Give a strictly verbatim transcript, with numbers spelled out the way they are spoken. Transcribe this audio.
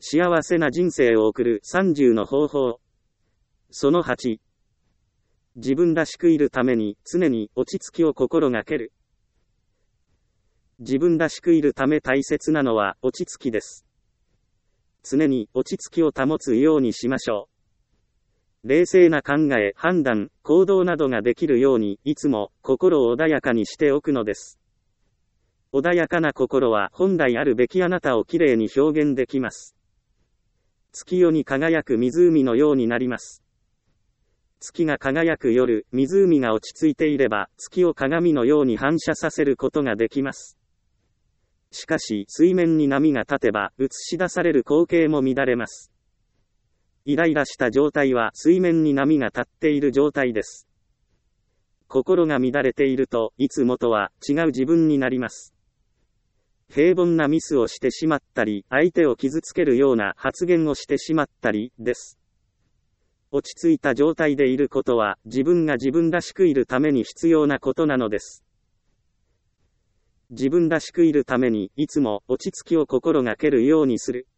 幸せな人生を送るさんじゅうの方法。そのはち。自分らしくいるために常に落ち着きを心がける。自分らしくいるため大切なのは落ち着きです。常に落ち着きを保つようにしましょう。冷静な考え、判断、行動などができるようにいつも心を穏やかにしておくのです。穏やかな心は本来あるべきあなたをきれいに表現できます。月夜に輝く湖のようになります。月が輝く夜、湖が落ち着いていれば、月を鏡のように反射させることができます。しかし、水面に波が立てば、映し出される光景も乱れます。イライラした状態は、水面に波が立っている状態です。心が乱れていると、いつもとは違う自分になります。平凡なミスをしてしまったり、相手を傷つけるような発言をしてしまったり、です。落ち着いた状態でいることは、自分が自分らしくいるために必要なことなのです。自分らしくいるために、いつも落ち着きを心がけるようにする。